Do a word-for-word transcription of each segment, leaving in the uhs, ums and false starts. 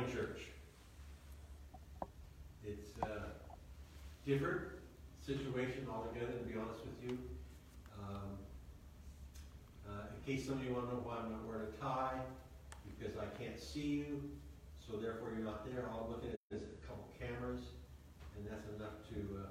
church. It's a different situation altogether, to be honest with you. Um, uh, in case somebody want to know why I'm not wearing a tie, because I can't see you, so therefore you're not there. All I'm looking at is a couple cameras, and that's enough to uh,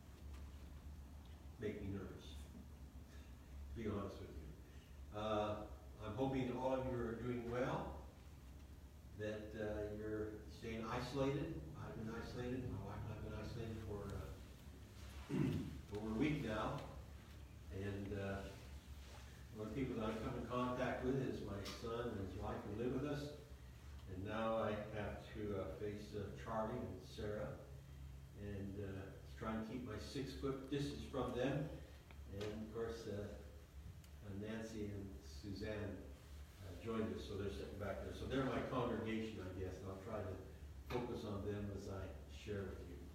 make me nervous, to be honest with you. Uh, I'm hoping all of you are doing well, that uh, you're staying isolated. I've been isolated. My wife and I have been isolated for uh, over a week now. And uh, one of the people that I come in contact with is my son and his wife who live with us. And now I have to uh, face uh, Charlie and Sarah and uh, try and keep my six foot distance from them. And of course, uh, Nancy and Suzanne uh, joined us, so they're sitting back there. So they're my congregation, I guess, and I'll try to focus on them as I share with you.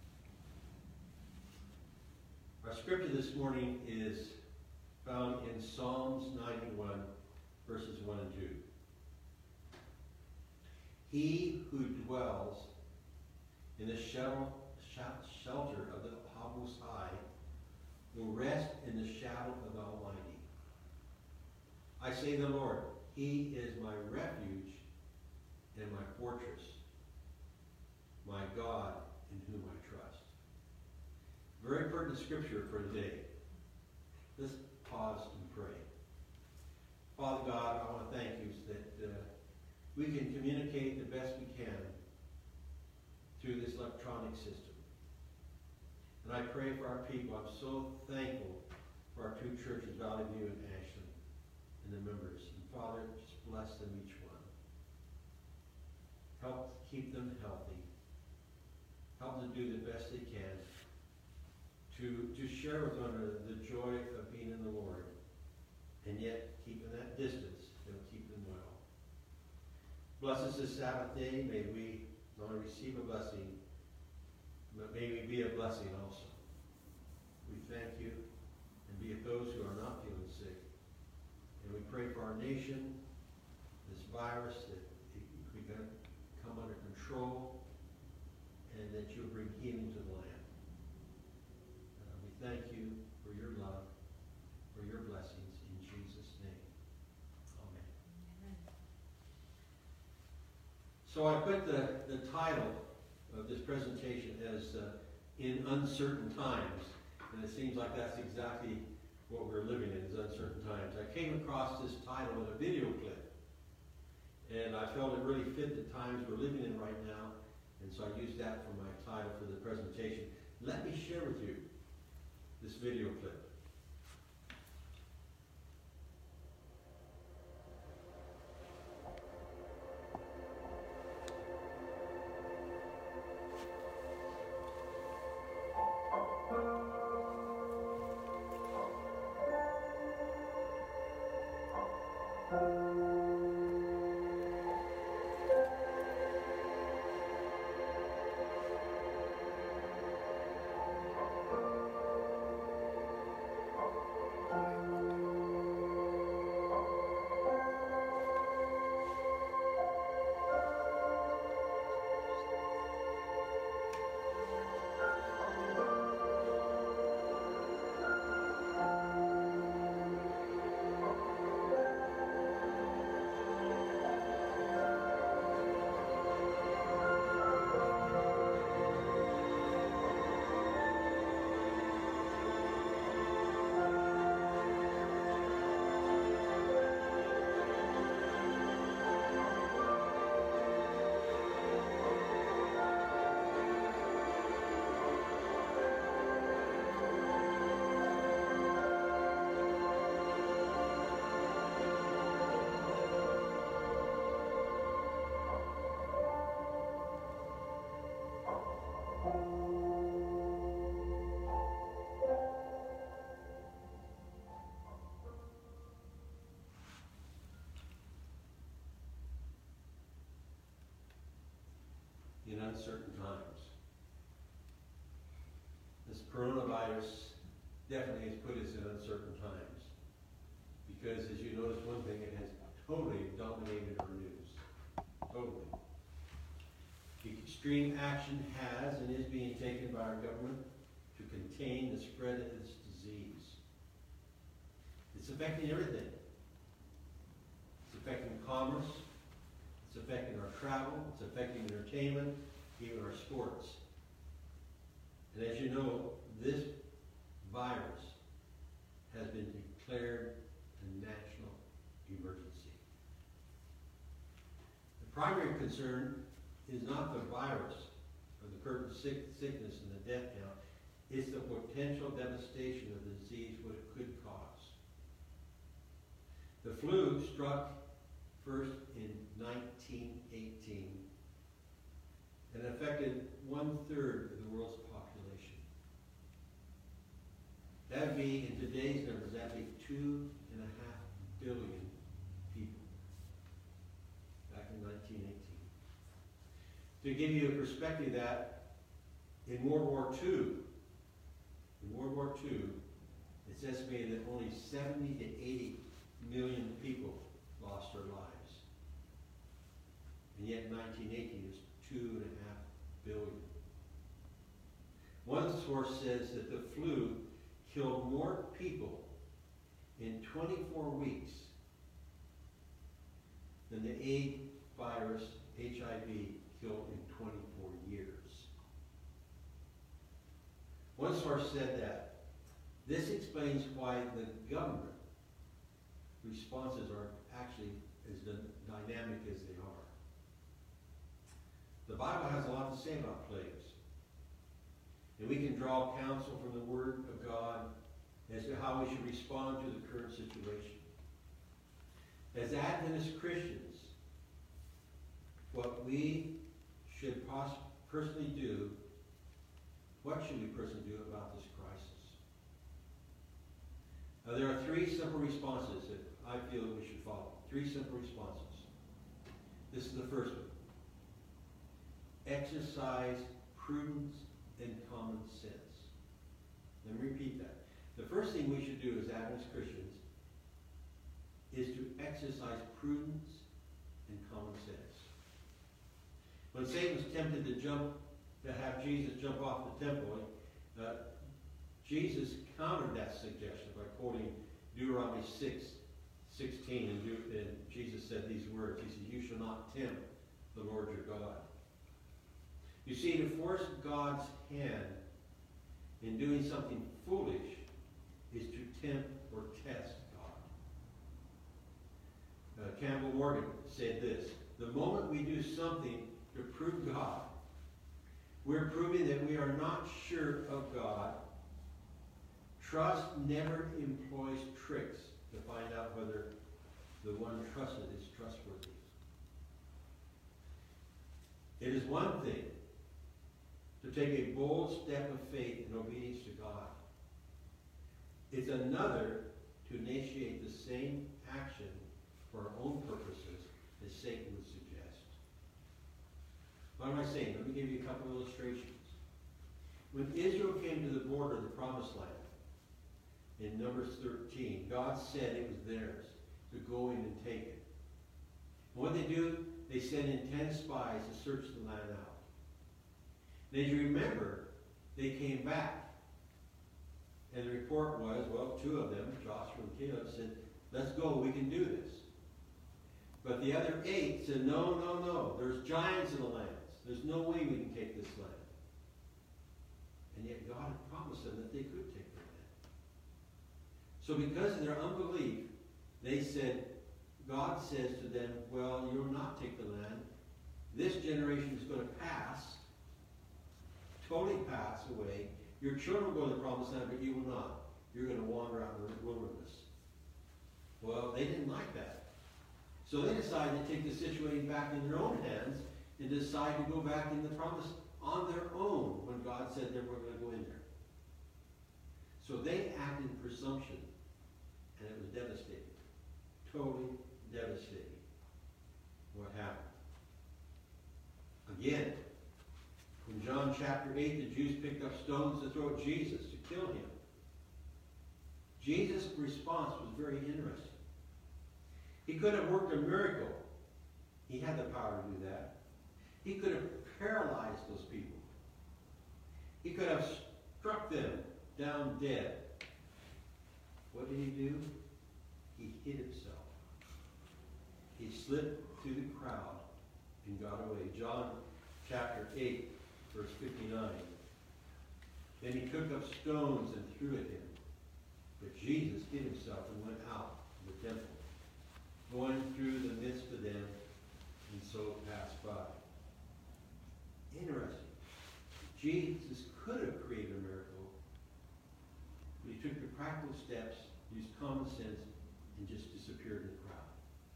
Our scripture this morning is found in Psalms ninety-one, verses one and two. He who dwells in the shelter of the Most High will rest in the shadow of the Almighty. I say the Lord, He is my refuge and my fortress, my God in whom I trust. Very pertinent scripture for today. Let's pause and pray. Father God, I want to thank you that uh, we can communicate the best we can through this electronic system. And I pray for our people. I'm so thankful for our two churches, Valley View and Ashland, and the members. And Father, just bless them each one. Help keep them healthy. Help them do the best they can to, to share with one another the joy of being in the Lord, and yet keeping that distance that'll keep them well. Bless us this Sabbath day. May we not only receive a blessing, but may we be a blessing also. We thank you, and be with those who are not feeling sick. And we pray for our nation, this virus, that we can come under control, and that you'll bring healing to the land. Uh, we thank you for your love, for your blessings, in Jesus' name. Amen. Amen. So I put the, the title of this presentation as uh, In Uncertain Times, and it seems like that's exactly what we're living in, is uncertain times. I came across this title in a video clip, and I felt it really fit the times we're living in right now, and so I used that for my title for the presentation. Let me share with you this video clip. In uncertain times. This coronavirus definitely has put us in uncertain times, because as you notice one thing, it has totally dominated our news. Totally. Extreme action has and is being taken by our government to contain the spread of this disease. It's affecting everything. It's affecting commerce. It's affecting our travel. It's affecting entertainment, even our sports. And as you know, this virus has been declared a national emergency. The primary concern is not the virus or the current sick, sickness and the death count. It's the potential devastation of the disease, what it could cause. The flu struck first in nineteen eighteen and affected one-third of the world's population. That would be, in today's numbers, that would be two and a half billion people back in nineteen eighteen. To give you a perspective of that, in World War Two, in World War Two, it's estimated that only seventy to eighty million people lost their lives. And yet in nineteen eighteen, it was two and a half billion. One source says that the flu killed more people in twenty-four weeks than the AIDS virus, H I V, killed in twenty-four years. One source said that this explains why the government responses are actually as dynamic as they are. The Bible has a lot to say about plagues. And we can draw counsel from the Word of God as to how we should respond to the current situation. As Adventist Christians, what we should pos- personally do, what should we personally do about this crisis? Now, there are three simple responses that I feel that we should follow. Three simple responses. This is the first one. Exercise prudence and common sense. Let me repeat that. The first thing we should do as Adventist Christians is to exercise prudence and common sense. When Satan was tempted to jump, to have Jesus jump off the temple, uh, Jesus countered that suggestion by quoting Deuteronomy six sixteen, and, De- and Jesus said these words. He said, "You shall not tempt the Lord your God." You see, to force God's hand in doing something foolish is to tempt or test God. Uh, Campbell Morgan said this: the moment we do something to prove God, we're proving that we are not sure of God. Trust never employs tricks to find out whether the one trusted is trustworthy. It is one thing to take a bold step of faith in obedience to God. It's another to initiate the same action for our own purposes as Satan would suggest. What am I saying? Let me give you a couple of illustrations. When Israel came to the border of the Promised Land, in Numbers thirteen, God said it was theirs to go in and take it. And what they do, they send in ten spies to search the land out. And as you remember, they came back. And the report was, well, two of them, Joshua and Caleb, said, "Let's go, we can do this." But the other eight said, "No, no, no, there's giants in the lands. There's no way we can take this land." And yet God had promised them that they could take the land. So because of their unbelief, they said, God says to them, "Well, you'll not take the land. This generation is going to pass, totally pass away. Your children will go to the promised land, but you will not. You're going to wander out in the wilderness." Well, they didn't like that. So they decided to take the situation back in their own hands and decide to go back in the promise on their own when God said they were going to go in there. So they acted in presumption, and it was devastating. Totally devastating. What happened? Again, in John chapter eight, the Jews picked up stones to throw at Jesus to kill him. Jesus' response was very interesting. He could have worked a miracle. He had the power to do that. He could have paralyzed He could have struck them down dead. What did he do? He hid himself. He slipped through the crowd and got away. John chapter eight, verse fifty-nine. Then he took up stones and threw at him. But Jesus hid himself and went out of the temple, going through the midst of them, and so passed by. Interesting. Jesus could have created a miracle, but he took the practical steps, used common sense, and just disappeared in the crowd.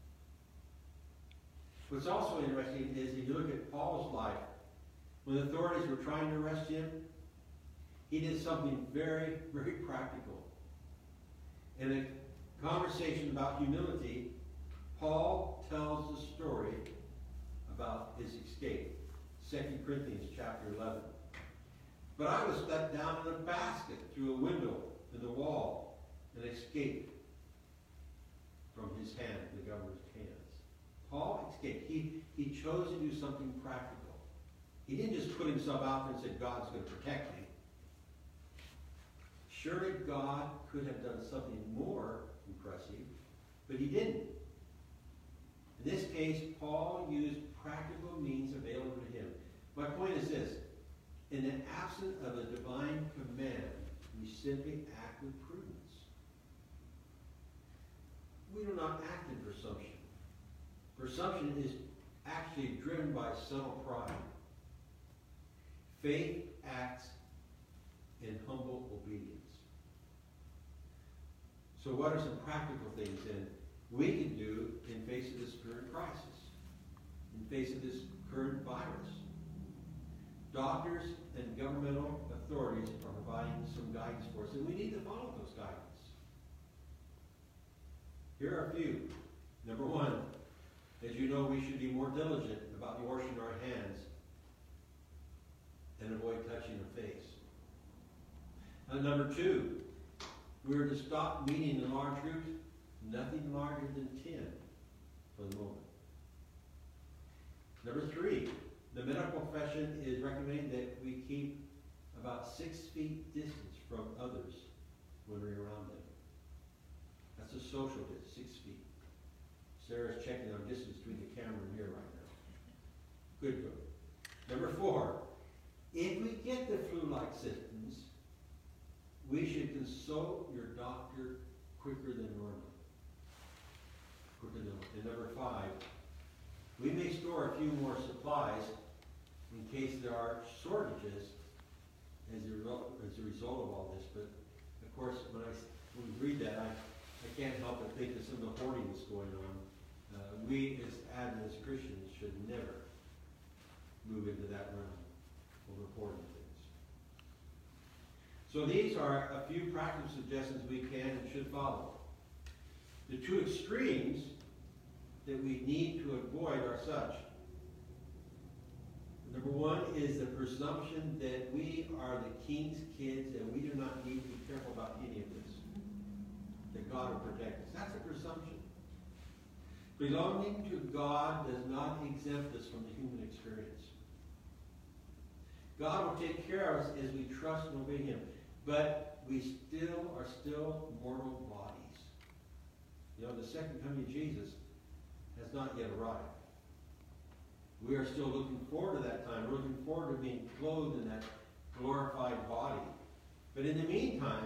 What's also interesting is if you look at Paul's life, when the authorities were trying to arrest him, he did something very, very practical. In a conversation about humility, Paul tells the story about his escape. Second Corinthians chapter eleven. But I was let down in a basket through a window in the wall and escaped from his hand, the governor's hands. Paul escaped. He, he chose to do something practical. He didn't just put himself out there and say, God's going to protect me. Surely God could have done something more impressive, but he didn't. In this case, Paul used practical means available to him. My point is this. In the absence of a divine command, we simply act with prudence. We do not act in presumption. Presumption is actually driven by subtle pride. Faith acts in humble obedience. So what are some practical things then we can do in face of this current crisis, in face of this current virus? Doctors and governmental authorities are providing some guidance for us, and we need to follow those guidance. Here are a few. Number one, as you know, we should be more diligent about washing our hands and avoid touching the face. And number two, we are to stop meeting in large groups, nothing larger than ten for the moment. Number three, the medical profession is recommending that we keep about six feet distance from others when we're around them. That's a social distance, six feet. Sarah's checking our distance between the camera and here right now. Good, good. Number four, if we get the flu-like symptoms, we should consult your doctor quicker than normal. Quicker than normal. And number five, we may store a few more supplies in case there are shortages as a result, as a result of all this. But of course, when I when we read that, I, I can't help but think of some of the hoarding that's going on. Uh, we as Adventist Christians should never move into that realm of hoarding things. So these are a few practical suggestions we can and should follow. The two extremes that we need to avoid are such. Number one is the presumption that we are the king's kids and we do not need to be careful about any of this. That God will protect us. That's a presumption. Belonging to God does not exempt us from the human experience. God will take care of us as we trust and obey him. But we still are still mortal bodies. You know, the second coming of Jesus has not yet arrived. We are still looking forward to that time. We're looking forward to being clothed in that glorified body. But in the meantime,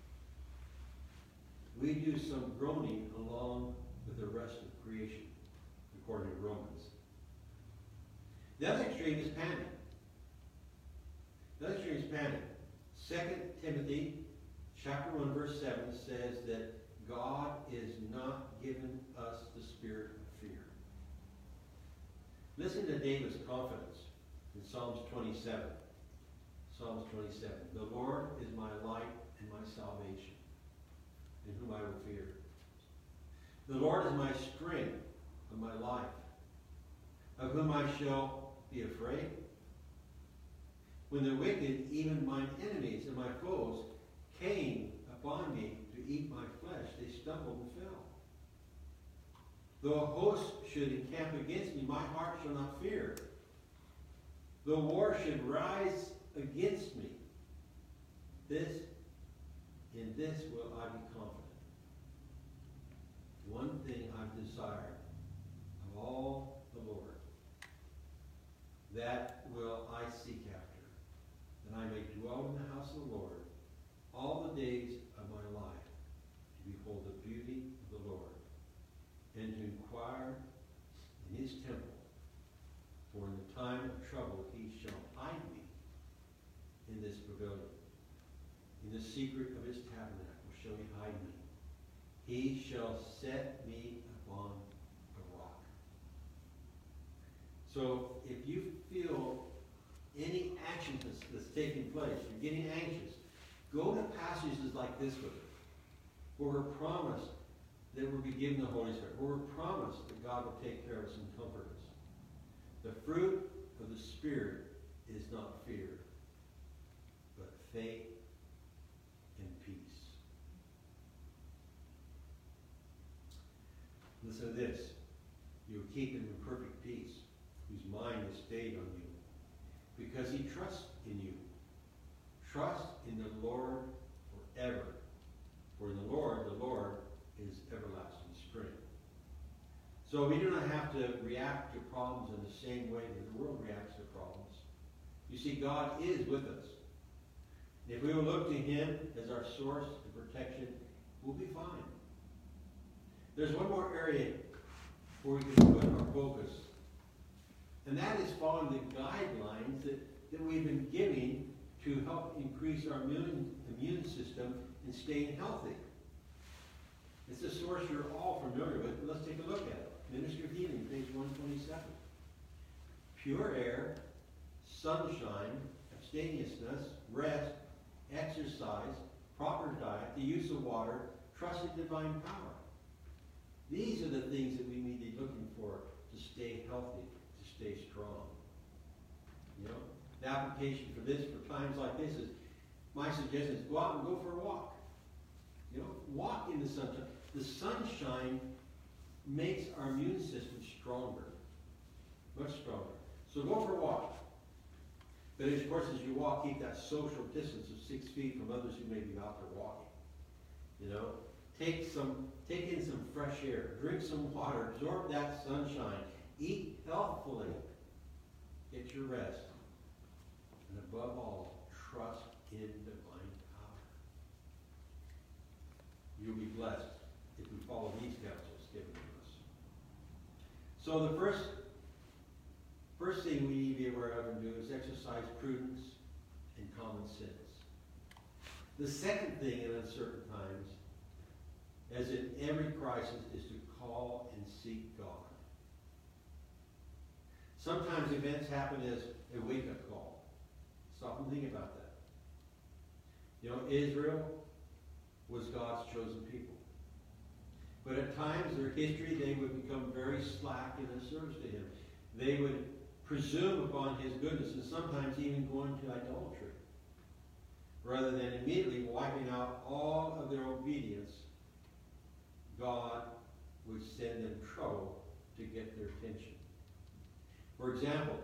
we do some groaning along with the rest of creation, according to Romans. The other extreme is panic. The other extreme is panic. Second Timothy chapter one, verse seven says that God is not given us the spirit of fear. Listen to David's confidence in Psalms twenty-seven. Psalms twenty-seven. The Lord is my light and my salvation, in whom I will fear. The Lord is my strength and my life, of whom I shall be afraid. When the wicked, even mine enemies and my foes, came upon me to eat my flesh, they stumbled and fell. Though a host should encamp against me, my heart shall not fear. Though war should rise against me, This, in this will I be confident. One thing I've desired of all the Lord, that will I seek after, that I may dwell in the house of the Lord all the days of my life, to behold the beauty of the Lord, and to inquire in his temple. For in the time of trouble he shall hide me in this pavilion. In the secret of his tabernacle shall he hide me. He shall set me upon a rock. So if you feel any action that's, that's taking place, you're getting anxious, go to passages like this with it, where we're promised that we'll be given the Holy Spirit, where we're promised that God will take care of us and comfort us. The fruit of the Spirit is not fear, but faith and peace. Listen to this. You will keep him in perfect peace, whose mind is stayed on you, because he trusts in you. Trust in the Lord forever. For in the Lord, the Lord is everlasting strength. So we do not have to react to problems in the same way that the world reacts to problems. You see, God is with us. If we will look to him as our source of protection, we'll be fine. There's one more area where we can put our focus, and that is following the guidelines that, that we've been giving to help increase our immune, immune system and staying healthy. It's a source you're all familiar with, but let's take a look at it. Ministry of Healing, page one twenty-seven. Pure air, sunshine, abstemiousness, rest, exercise, proper diet, the use of water, trust in divine power. These are the things that we need to be looking for to stay healthy, to stay strong. You know, the application for this, for times like this, is my suggestion is go out and go for a walk. You know, walk in the sunshine. The sunshine makes our immune system stronger, much stronger. So go for a walk. But of course, as you walk, keep that social distance of six feet from others who may be out there walking. You know, take some, take in some fresh air, drink some water, absorb that sunshine, eat healthfully, get your rest, and above all, trust in divine power. You'll be blessed if we follow these counsels given to us. So the first, first thing we need to be aware of and do is exercise prudence and common sense. The second thing in uncertain times, as in every crisis, is to call and seek God. Sometimes events happen as a wake-up call. Stop and think about that. You know, Israel was God's chosen people. But at times, their history, they would become very slack in their service to him. They would presume upon his goodness and sometimes even go into idolatry. Rather than immediately wiping out all of their obedience, God would send them trouble to get their attention. For example,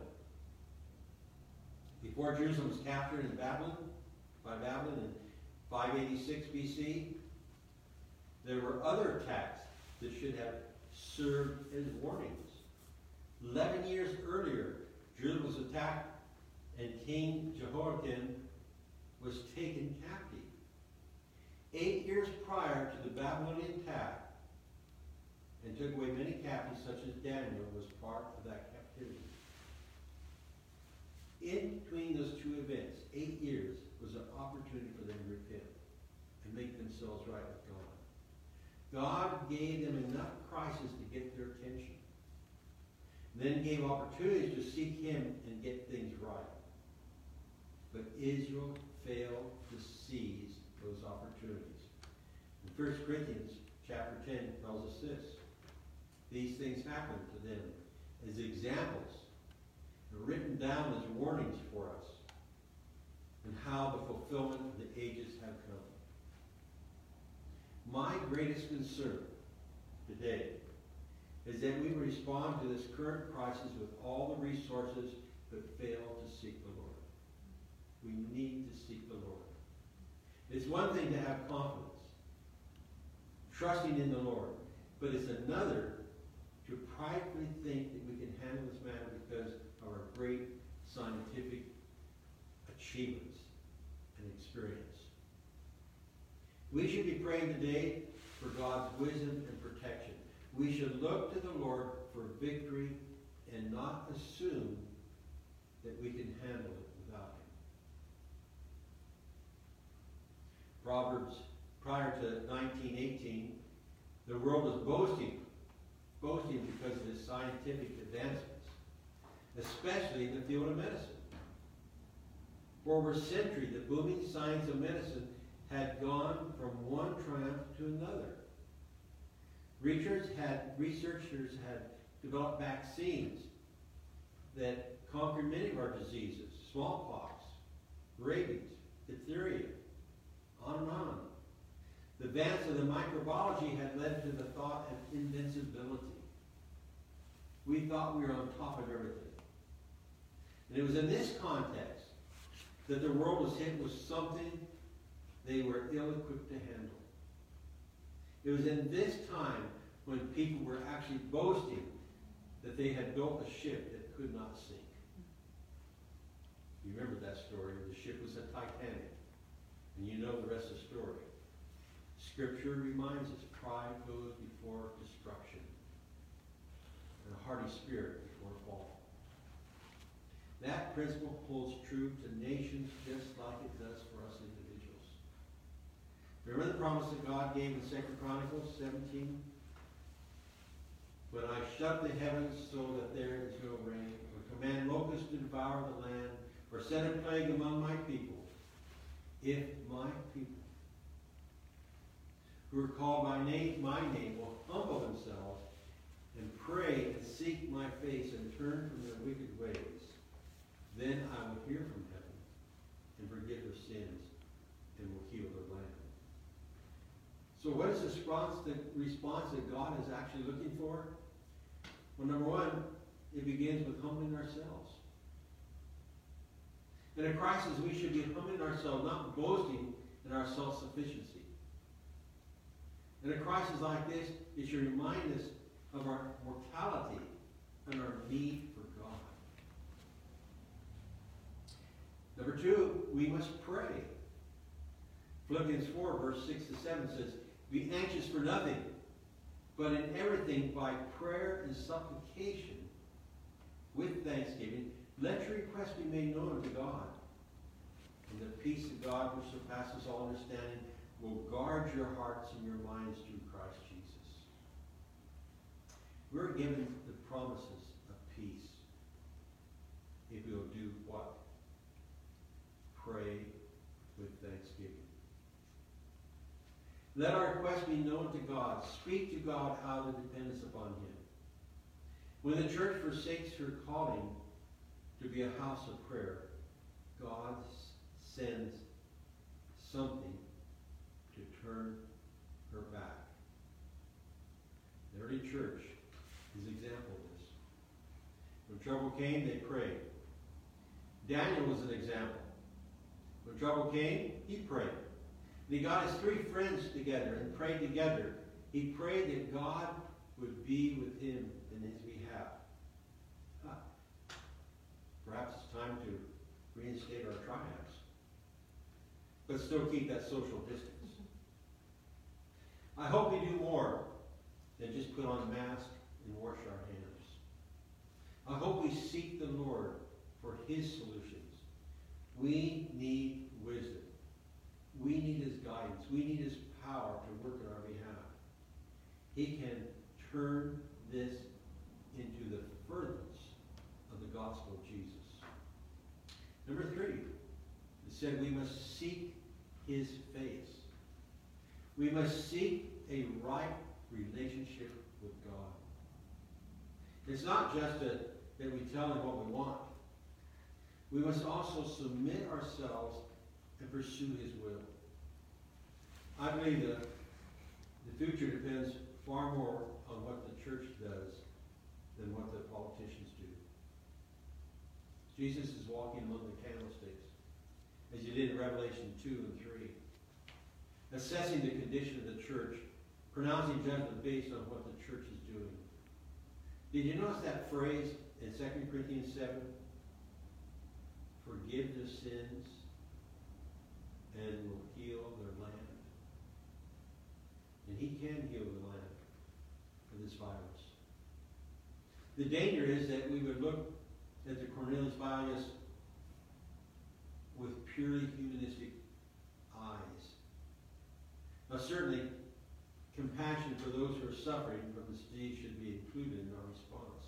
before Jerusalem was captured in Babylon, by Babylon in five eighty-six B C, there were other attacks that should have served as warnings. Eleven years earlier, Jerusalem was attacked and King Jehoiakim was taken captive. Eight years prior to the Babylonian attack, and took away many captives, such as Daniel was part of that captivity. In between those two events, eight years was an opportunity for them to repent and make themselves right with God. God gave them enough crisis to get their attention. Then gave opportunities to seek him and get things right. But Israel failed to seize those opportunities. In First Corinthians chapter ten tells us this. These things happened to them as examples, written down as warnings for us, and how the fulfillment of the ages have come. My greatest concern today is that we respond to this current crisis with all the resources but fail to seek the Lord. We need to seek the Lord. It's one thing to have confidence, trusting in the Lord, but it's another to pridefully think that we can handle this matter because of our great scientific achievements and experience. We should be praying today for God's wisdom and protection. We should look to the Lord for victory and not assume that we can handle it without Him. Proverbs, prior to nineteen eighteen, the world was boasting, boasting because of its scientific advancements, especially in the field of medicine. For over a century, the booming science of medicine had gone from one triumph to another. Researchers had, researchers had developed vaccines that conquered many of our diseases, smallpox, rabies, diphtheria, on and on. The advance of the microbiology had led to the thought of invincibility. We thought we were on top of everything. And it was in this context that the world was hit with something they were ill-equipped to handle. It was in this time when people were actually boasting that they had built a ship that could not sink. You remember that story. The ship was the Titanic. And you know the rest of the story. Scripture reminds us pride goes before destruction, and a hardy spirit before fall. That principle holds true to nations just like it does for us individuals. Remember the promise that God gave in Second Chronicles seventeen? When I shut the heavens so that there is no rain, or command locusts to devour the land, or send a plague among my people, if my people who are called by name, my name will humble themselves and pray and seek my face and turn from their wicked ways, then I will hear from heaven and forgive their sins and will heal their land. So what is the response that, response that God is actually looking for? Well, number one, it begins with humbling ourselves. In a crisis, we should be humbling ourselves, not boasting in our self-sufficiency. In a crisis like this, it should remind us of our mortality and our need for God. Number two, we must pray. Philippians four, verse six to seven says, be anxious for nothing, but in everything by prayer and supplication with thanksgiving, let your requests be made known to God. And the peace of God, which surpasses all understanding, will guard your hearts and your minds through Christ Jesus. We're given the promises of peace if we'll do what? Pray with thanksgiving. Let our requests be known to God. Speak to God out of dependence upon Him. When the church forsakes her calling to be a house of prayer, God sends something to turn her back. The early church is an example of this. When trouble came, they prayed. Daniel was an example. When trouble came, he prayed. And he got his three friends together and prayed together. He prayed that God would be with him in his behalf. Huh. Perhaps it's time to reinstate our triumphs, but still keep that social distance. I hope we do more than just put on a mask and wash our hands. I hope we seek the Lord for His solutions. We need wisdom. We need His guidance. We need His power to work on our behalf. He can turn this into the furtherance of the gospel of Jesus. Number three, it said we must seek His face. We must seek a right relationship with God. It's not just a, that we tell Him what we want. We must also submit ourselves and pursue His will. I believe that the future depends far more on what the church does than what the politicians do. Jesus is walking among the candlesticks, as He did in Revelation two and three. assessing the condition of the church, pronouncing judgment based on what the church is doing. Did you notice that phrase in Second Corinthians seven? Forgive their sins and will heal their land. And he can heal the land of this virus. The danger is that we would look at the Cornelius virus with purely humanistic eyes. Now certainly, compassion for those who are suffering from this disease should be included in our response.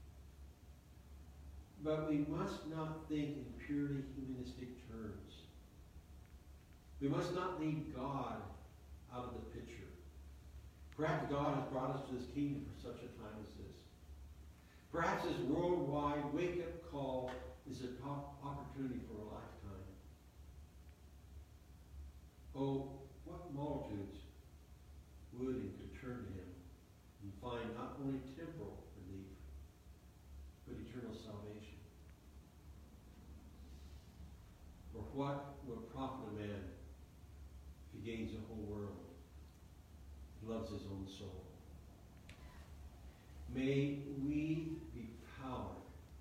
But we must not think in purely humanistic terms. We must not leave God out of the picture. Perhaps God has brought us to this kingdom for such a time as this. Perhaps this worldwide wake-up call is a top opportunity for a lifetime. Oh, what multitudes would and could turn to him and find not only temporal relief, but eternal salvation. For what will profit a man if he gains the whole world and loves his own soul? May we be powered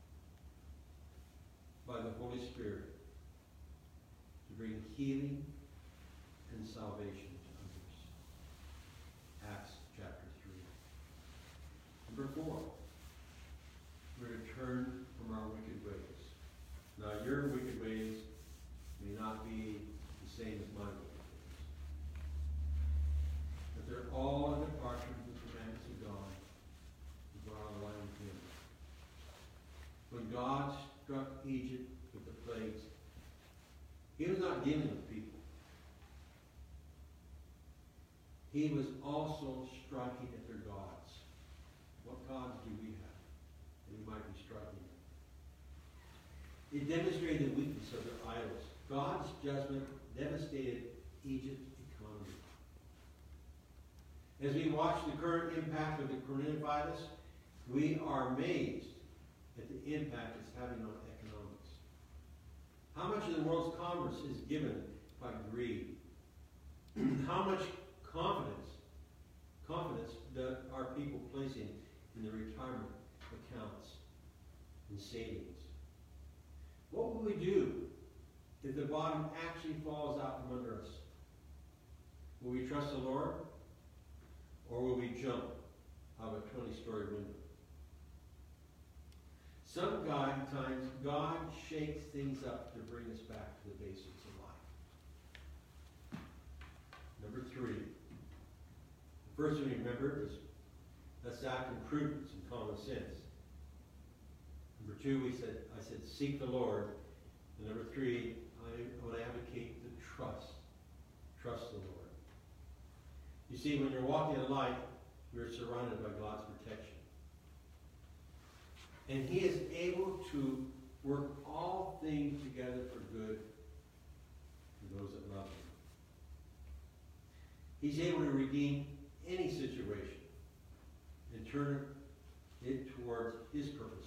by the Holy Spirit to bring healing and salvation to others. Acts chapter three. Number four, we're to turn from our wicked ways. Now your wicked ways may not be the same as my wicked ways, but they're all a departure from the commandments of God to go out of line with him. When God struck Egypt with the plagues, he was not dealing with people. He was also striking at their gods. What gods do we have that we might be striking at? It demonstrated the weakness of their idols. God's judgment devastated Egypt's economy. As we watch the current impact of the coronavirus, we are amazed at the impact it's having on economics. How much of the world's commerce is given by greed? How much confidence, confidence that are people placing in their retirement accounts and savings? What will we do if the bottom actually falls out from under us? Will we trust the Lord, or will we jump out of a twenty-story window? Sometimes God shakes things up to bring us back to the basics of life. Number three. The first thing we remember is let's act in prudence and common sense. Number two, we said I said seek the Lord. And number three, I want to advocate the trust. Trust the Lord. You see, when you're walking in light, you're surrounded by God's protection. And he is able to work all things together for good for those that love him. He's able to redeem any situation and turn it towards his purposes.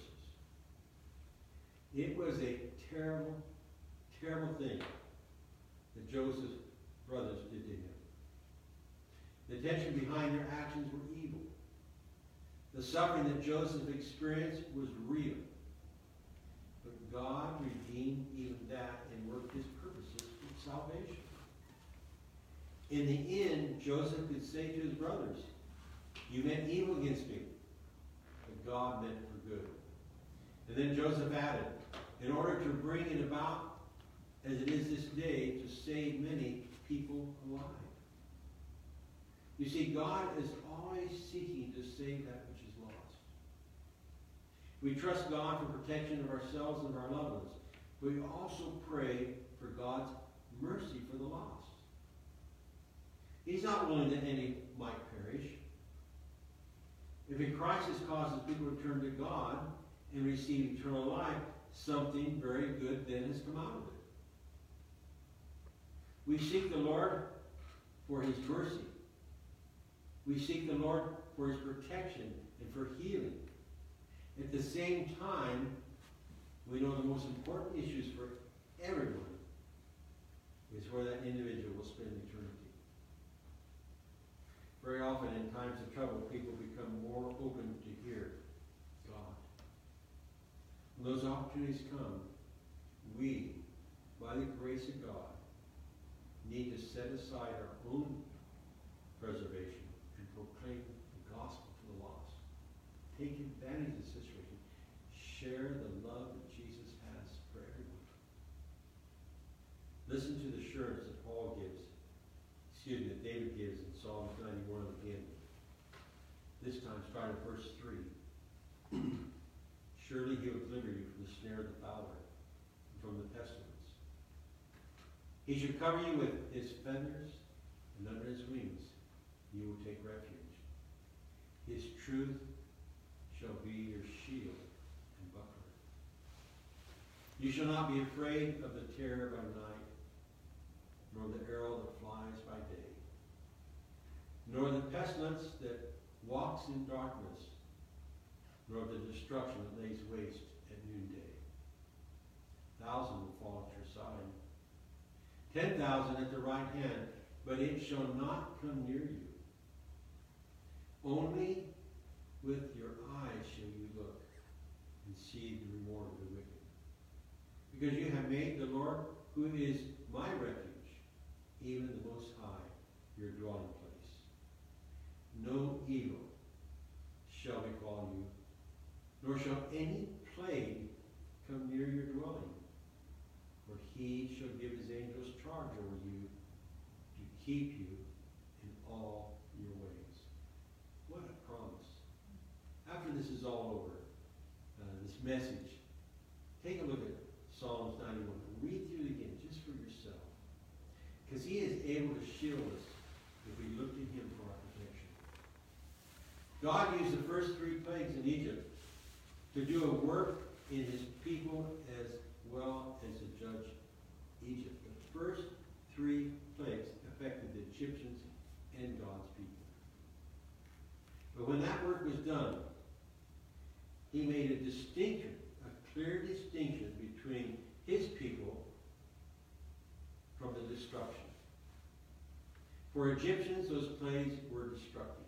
It was a terrible, terrible thing that Joseph's brothers did to him. The intention behind their actions were evil. The suffering that Joseph experienced was real. But God redeemed even that and worked his purposes for salvation. In the end, Joseph could say to his brothers, you meant evil against me, but God meant for good. And then Joseph added, in order to bring it about as it is this day, to save many people alive. You see, God is always seeking to save that which is lost. We trust God for protection of ourselves and of our loved ones. But we also pray for God's mercy for the lost. He's not willing that any might perish. If a crisis causes people to turn to God and receive eternal life, something very good then has come out of it. We seek the Lord for his mercy. We seek the Lord for his protection and for healing. At the same time, we know the most important issues for everyone is where that individual will spend eternity. opportunities come, we, by the grace of God, need to set aside our own preservation and proclaim the gospel to the lost. Take advantage of the situation. Share the love that Jesus has for everyone. Listen to the assurance that Paul gives, excuse me, that David gives in Psalms ninety-one again. This time starting at verse three. Surely he will deliver you from the snare of the fowler and from the pestilence. He shall cover you with his feathers, and under his wings you will take refuge. His truth shall be your shield and buckler. You shall not be afraid of the terror by night, nor the arrow that flies by day, nor the pestilence that walks in darkness, nor the destruction that lays waste at noonday. Thousand will fall at your side, ten thousand at the right hand, but it shall not come near you. Only with your eyes shall you look and see the reward of the wicked. Because you have made the Lord, who is my refuge, even the Most High, your dwelling place. No evil shall befall you, nor shall any plague come near your dwelling. For he shall give his angels charge over you to keep you in all your ways. What a promise. After this is all over, uh, this message, take a look at Psalms ninety-one. Read through it again just for yourself. Because he is able to shield us if we look to him for our protection. God used the first three plagues in Egypt to do a work in his people as well as to judge Egypt. The first three plagues affected the Egyptians and God's people. But when that work was done, he made a distinction, a clear distinction between his people from the destruction. For Egyptians, those plagues were destructive.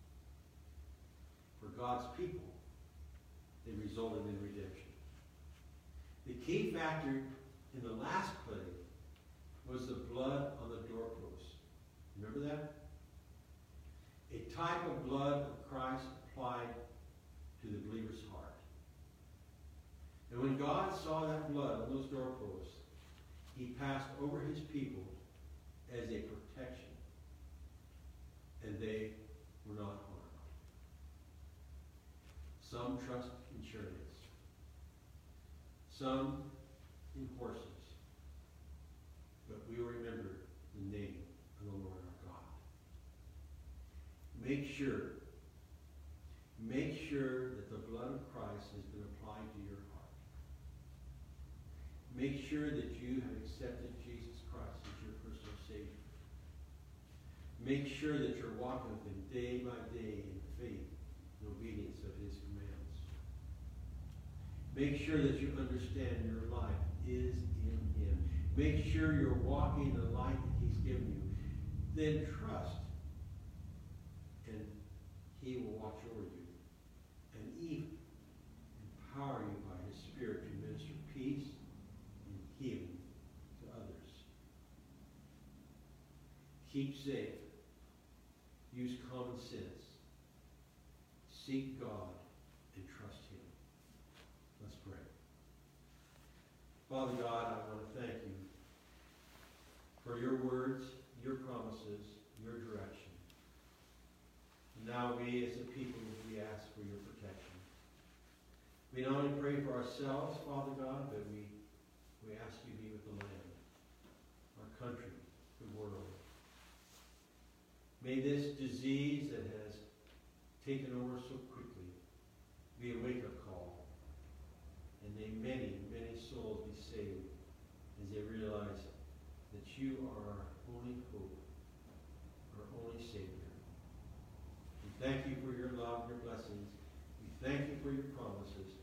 For God's people, they resulted in redemption. The key factor in the last plague was the blood on the doorposts. Remember that? A type of blood of Christ applied to the believer's heart. And when God saw that blood on those doorposts, he passed over his people as a protection, and they were not harmed. Some trust in chariots, some in horses, but we will remember the name of the Lord our God. Make sure, make sure that the blood of Christ has been applied to your heart. Make sure that you have accepted Jesus Christ as your personal Savior. Make sure that you're walking with him day by day in faith and obedience of his commands. Make sure that you understand your life is in him. Make sure you're walking the light that he's given you. Then trust, and he will watch over you and even empower you by his Spirit to minister peace and healing to others. Keep safe. Use common sense. Seek God and trust him. Let's pray. Father God, I want to thank you for your words, your promises, your direction. And now we as a people, we ask for your protection. We not only pray for ourselves, Father God, but we, we ask you to be with the land, our country, the world. May this disease that has taken over so quickly be a wake-up call. And may many, many souls be saved as they realize that you are our only hope, our only Savior. We thank you for your love and your blessings. We thank you for your promises.